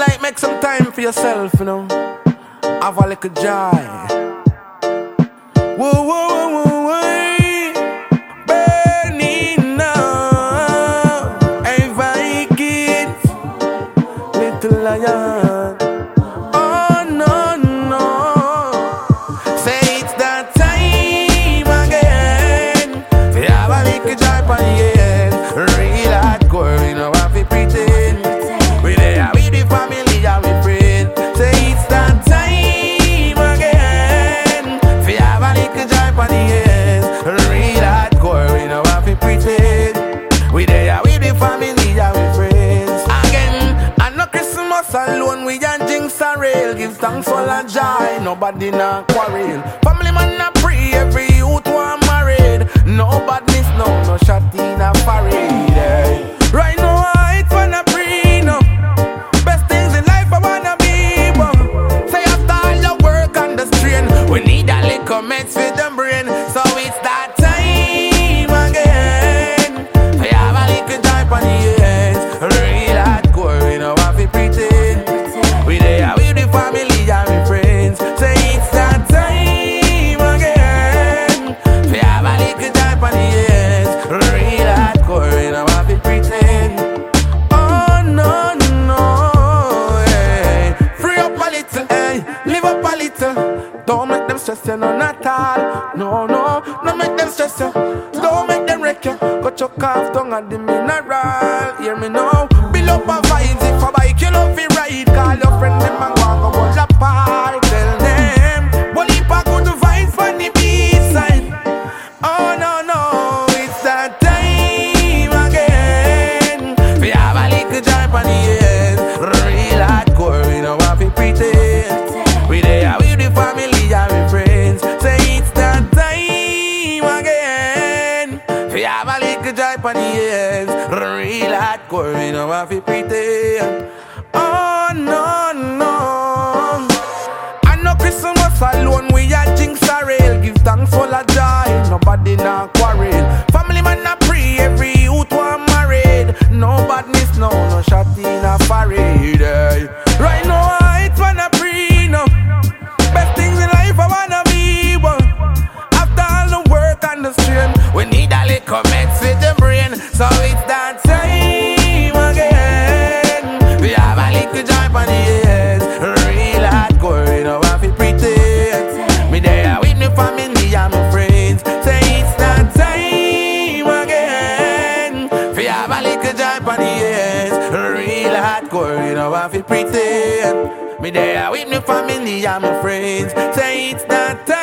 like make some time for yourself, you know. Have a little joy. Whoa, whoa, whoa, whoa, whoa. Burning now. Hey, Vikings, little lion. Oh, no, no. Say it's that time again. They have a little joy on the end. Real hardcore, you know, have to pretend. We there with the family and we friends. Say it's that time again. We have a little joy on the end. Real hardcore, you know, have to pretend. We there with the family and we friends. Again, and no Christmas alone, we and jinx a rail. Give thanks for the joy, nobody not quarrel. Family man not pray, every youth want married. No badness, no shot in a parade. Right now, it's wanna pre, no. Best things in life I wanna be, but say after all the work and the strain, we need a little meds for the brain. So it's that time again. We have a little joy on the ends. Real hardcore, you know, have to pretend. We there with the family and we friends. Say it's that time again. We have a little joy on the ends. Real hardcore, you know, have to pretend. Oh no, no, hey. Free up a little, hey. Live up a little. Don't make them stress you, no, not all. No, no, no make them stress you. Don't make them wreck you. Go chuck off tongue and the mineral. Hear me now. Build up a vibes if a bike you love it ride. Call your friend them and go and go hold a park. Tell them, well if I go to vibes on the B-side. Oh no, no, it's that time again. We have a little joy on the end. Real hardcore, you know, have to pretend. We there with the family and we friends. Say it's that time again. We have a little joy on the end. Real hardcore, you know, have to pretend. Oh no, no. I know Christmas alone, we a jinx a rail. Give thanks for the joy, nobody not quarrel. Family man not pray, every youth want married. No badness, no shot in a parade. Right now, it's wanna pre, no. Best things in life I wanna be, but after all the work and the strain, we need a little meds with the brain. So it's that time again. We have a little joy on the ends. Real hardcore, you know, have to pretend. Me there with me family and my friends. Say it's that time again. We have a little joy on the ends. Real hardcore, you know, have to pretend. Me there with me family and my friends. Say it's that time.